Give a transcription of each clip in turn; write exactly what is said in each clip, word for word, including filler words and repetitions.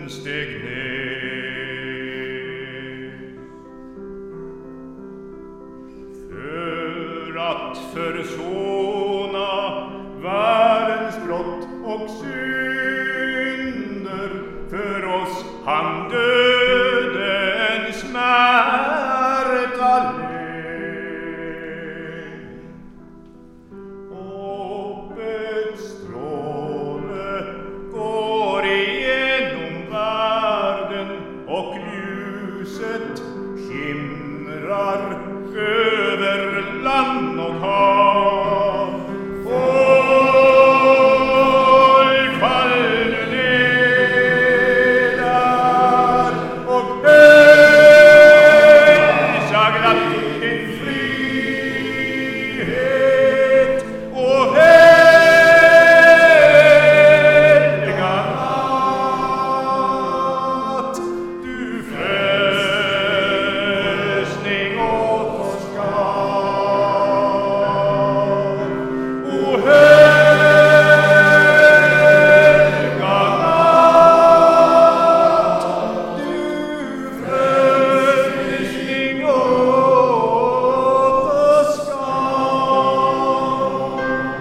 steg ner för att försona världens brott och synder. För oss han dödens smärta led. Hoppets stråle går igenom världen och ljuset skimrar över land och hav. Folk faller ner där och hälsar glatt din frihet och heliga natt. Du frälsning åt oss gav. Och heliga natt, du frälsning åt oss gav.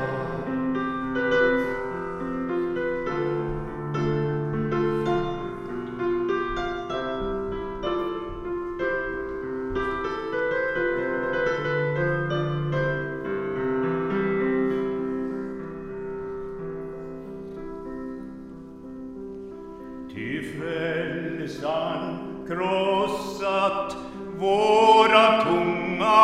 Ty frälsaren krossat våra tunga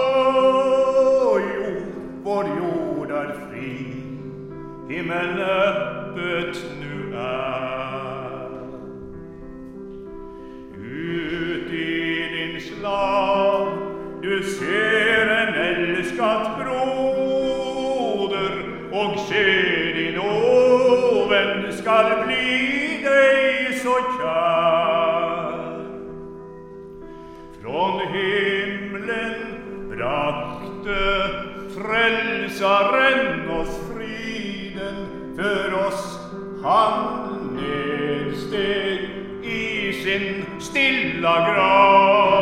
bojor. Vår jord är fri, himmel öppet nu är. Ut i din slav du ser en älskad broder, och se din ovän skall bli dig så kär. Från himlen brakte frälsaren oss friden, för oss han nedsteg i sin stilla grav.